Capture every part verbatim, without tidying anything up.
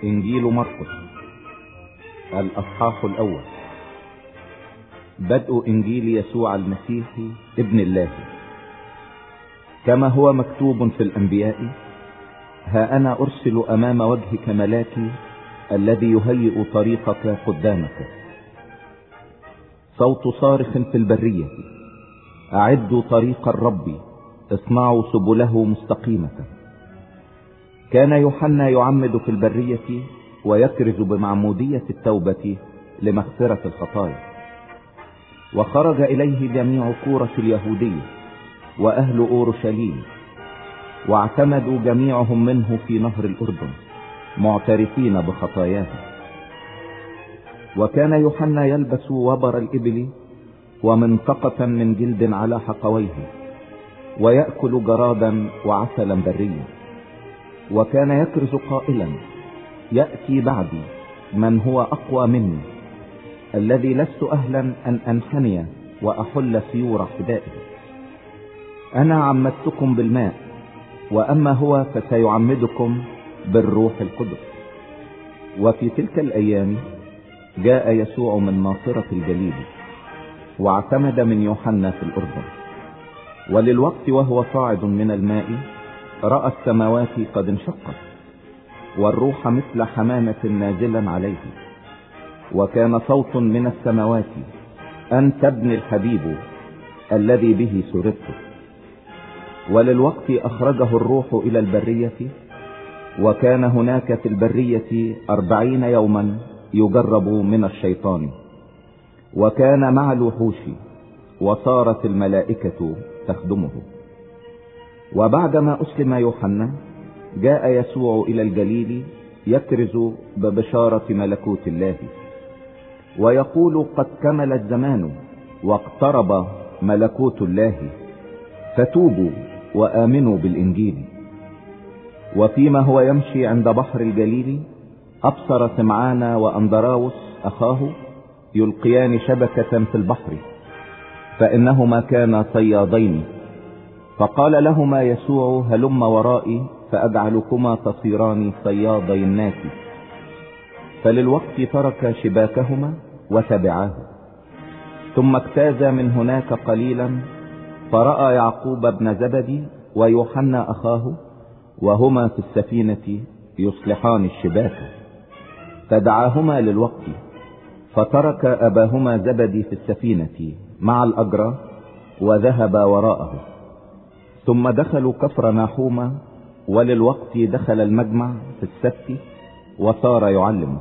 إنجيل مرقس الأصحاح الأول. بدء إنجيل يسوع المسيح ابن الله، كما هو مكتوب في الأنبياء: ها أنا أرسل أمام وجهك ملاكي الذي يهيئ طريقك قدامك. صوت صارخ في البرية: أعدوا طريق الرب، اصنعوا سبله مستقيمة. كان يوحنا يعمد في البرية ويكرز بمعمودية التوبة لمغفرة الخطايا. وخرج إليه جميع كورة اليهودية وأهل أورشليم، واعتمدوا جميعهم منه في نهر الأردن معترفين بخطاياهم. وكان يوحنا يلبس وبر الإبل ومنطقة من جلد على حقويه، ويأكل جرادا وعسلا بريا. وكان يكرز قائلا: يأتي بعدي من هو أقوى مني، الذي لست أهلا أن أنحني وأحل سيور حذائه. أنا عمدتكم بالماء، وأما هو فسيعمدكم بالروح القدس. وفي تلك الأيام جاء يسوع من ناصرة الجليل، واعتمد من يوحنا في الأردن. وللوقت وهو صاعد من الماء رأى السماوات قد انشقت، والروح مثل حمامة نازلا عليه. وكان صوت من السماوات: أنت ابن الحبيب الذي به سررت. وللوقت أخرجه الروح إلى البرية، وكان هناك في البرية أربعين يوما يجرب من الشيطان. وكان مع الوحوش، وصارت الملائكة تخدمه. وبعدما أسلم يوحنا جاء يسوع إلى الجليل يكرز ببشارة ملكوت الله، ويقول: قد كمل الزمان واقترب ملكوت الله، فتوبوا وآمنوا بالإنجيل. وفيما هو يمشي عند بحر الجليل أبصر سمعان وأندراوس أخاه يلقيان شبكة في البحر، فإنهما كانا صيادين. فقال لهما يسوع: هلم ورائي فأجعلكما تصيران صيادي الناس. فللوقت ترك شباكهما وتبعاه. ثم اجتاز من هناك قليلا، فرأى يعقوب بن زبدي ويوحنا أخاه وهما في السفينة يصلحان الشباك. فدعاهما للوقت، فترك أباهما زبدي في السفينة مع الأجرة وذهب وراءه. ثم دخلوا كفر ناحوما، وللوقت دخل المجمع في السبت وصار يعلم.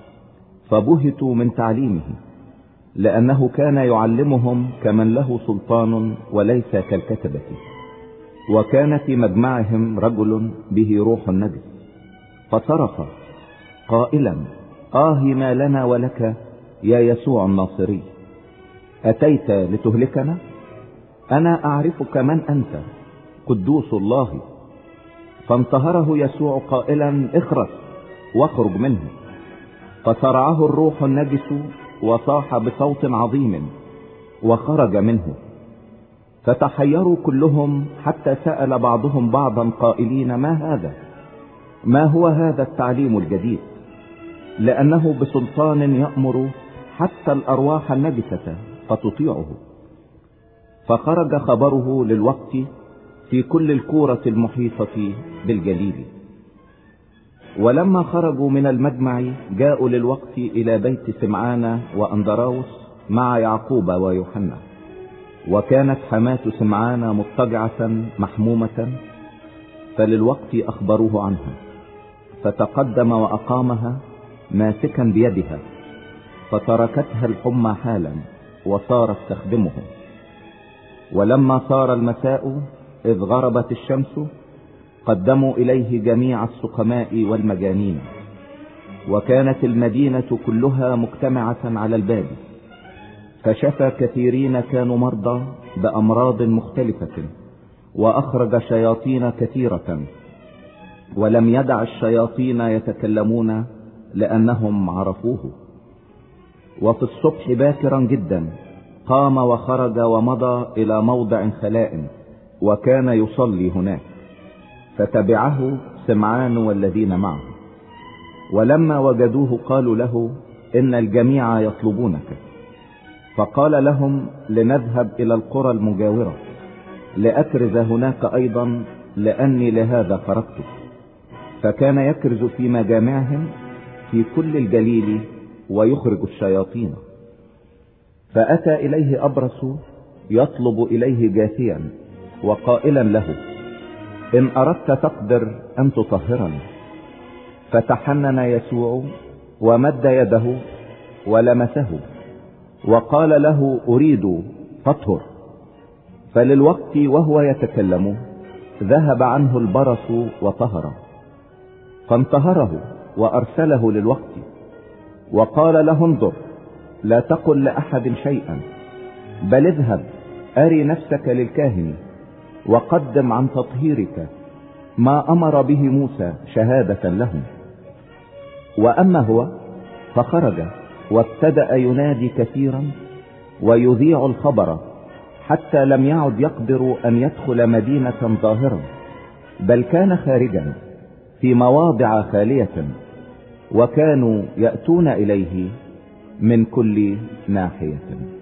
فبهتوا من تعليمه، لأنه كان يعلمهم كمن له سلطان وليس كالكتبة. وكان في مجمعهم رجل به روح النجس، فصرخ قائلا: آه ما لنا ولك يا يسوع الناصري، أتيت لتهلكنا؟ أنا أعرفك من أنت، قدوس الله. فانتهره يسوع قائلا: اخرس واخرج منه. فصرعه الروح النجس وصاح بصوت عظيم وخرج منه. فتحيروا كلهم، حتى سأل بعضهم بعضا قائلين: ما هذا؟ ما هو هذا التعليم الجديد؟ لأنه بسلطان يأمر حتى الأرواح النجسة فتطيعه. فخرج خبره للوقت في كل الكورة المحيطة بالجليل. ولما خرجوا من المجمع جاءوا للوقت إلى بيت سمعان وأندراوس مع يعقوب ويوحنا. وكانت حماة سمعان مضطجعة محمومة، فللوقت أخبروه عنها، فتقدم وأقامها ماسكا بيدها، فتركتها الحمى حالا وصارت تخدمهم. ولما صار المساء إذ غربت الشمس قدموا إليه جميع السقماء والمجانين. وكانت المدينة كلها مجتمعة على الباب، فشفى كثيرين كانوا مرضى بأمراض مختلفة، وأخرج شياطين كثيرة، ولم يدع الشياطين يتكلمون لأنهم عرفوه. وفي الصبح باكرا جدا قام وخرج ومضى إلى موضع خلاء، وكان يصلي هناك. فتبعه سمعان والذين معه. ولما وجدوه قالوا له إن الجميع يطلبونك. فقال لهم لنذهب إلى القرى المجاورة لأكرز هناك أيضا، لأني لهذا خرجت. فكان يكرز في مجامعهم في كل الجليل ويخرج الشياطين. فأتى إليه أبرص يطلب إليه جاثيا وقائلا له: إن أردت تقدر أن تطهرني. فتحنن يسوع ومد يده ولمسه وقال له: أريد فاطهر. فللوقت وهو يتكلم ذهب عنه البرص وطهر. فانتهره وأرسله للوقت وقال له: انظر، لا تقل لأحد شيئا، بل اذهب أري نفسك للكاهن وقدم عن تطهيرك ما أمر به موسى شهادة لهم. وأما هو فخرج وابتدأ ينادي كثيرا ويذيع الخبر، حتى لم يعد يقدر أن يدخل مدينة ظاهرة، بل كان خارجا في مواضع خالية، وكانوا يأتون إليه من كل ناحية.